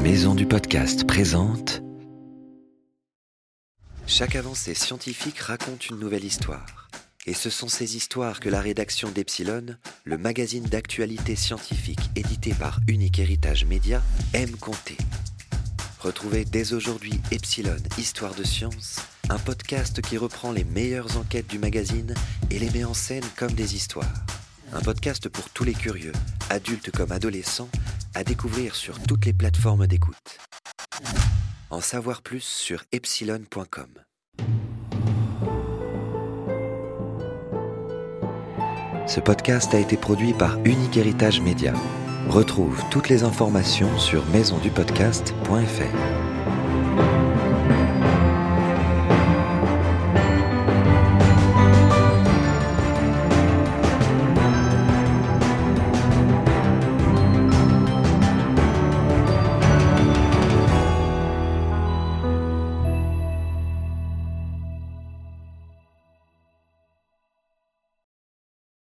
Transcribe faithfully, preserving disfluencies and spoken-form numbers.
Maison du podcast présente. Chaque avancée scientifique raconte une nouvelle histoire. Et ce sont ces histoires que la rédaction d'Epsilon, le magazine d'actualité scientifique édité par Unique Héritage Média, aime conter. Retrouvez dès aujourd'hui Epsilon Histoire de Science, un podcast qui reprend les meilleures enquêtes du magazine et les met en scène comme des histoires. Un podcast pour tous les curieux, adultes comme adolescents, à découvrir sur toutes les plateformes d'écoute. En savoir plus sur epsilon point com. Ce podcast a été produit par Unique Héritage Média. Retrouve toutes les informations sur maison du podcast point f r.